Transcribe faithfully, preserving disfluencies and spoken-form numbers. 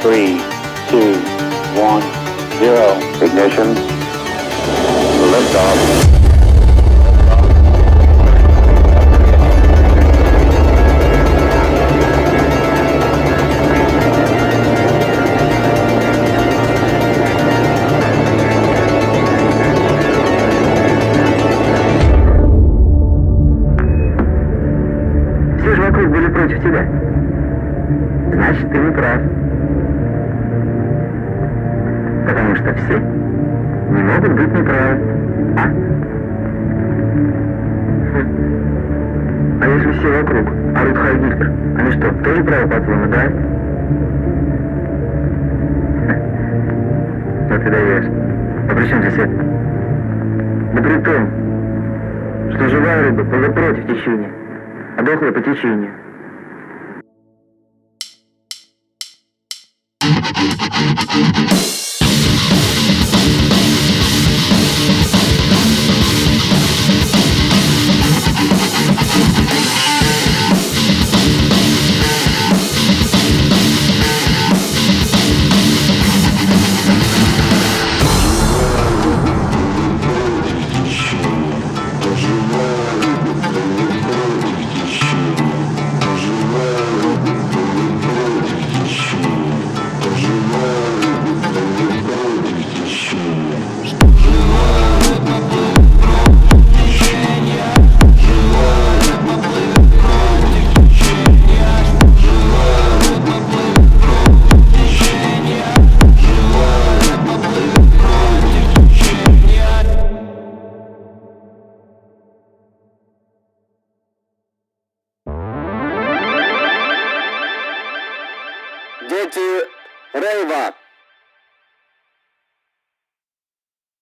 Three, two, one, zero. Ignition. Liftoff. Все же вокруг были против тебя. Значит, ты не прав. Потому что все не могут быть неправы. А? Хм. А если все вокруг орут Хайль Гитлер, они что, тоже правы, по-твоему, да? Ну ты даешь. А при чем здесь это? Да при том, что живая рыба плывет против течения, а дохлая по течению. Дети Рейва.